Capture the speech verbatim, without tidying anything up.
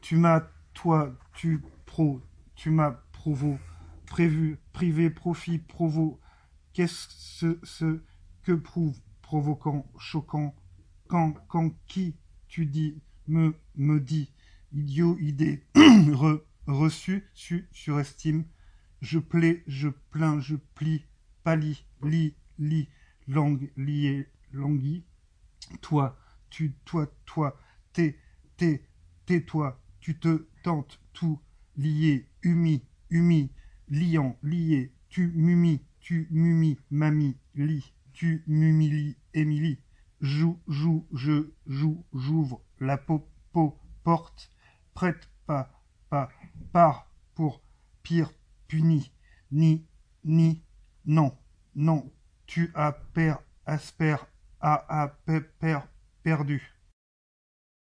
tu m'as, toi, tu, pro, tu m'as, provo, prévu, privé, profit, provo, qu'est-ce ce, ce que prouve, provoquant, choquant, quand, quand, qui, tu dis, me, me dis, idiot, idée, re, reçu, su, surestime, je plais, je plains, je plie, pâlis, lis, lis, langue, lié, languis, toi, tu, toi, toi, t'es, t'es, tais-toi, tu te tentes, tout, lié, humi, humi, liant, lié, tu mumis, tu mumis, mamie, lis, tu m'humilies, Émilie, joue, joue, je joue, j'ouvre, la peau, peau, porte, prête, pas, pas, part, pour, pire, puni, ni, ni, non, non, tu as, per, aspère, a, a, pe, per, perdu.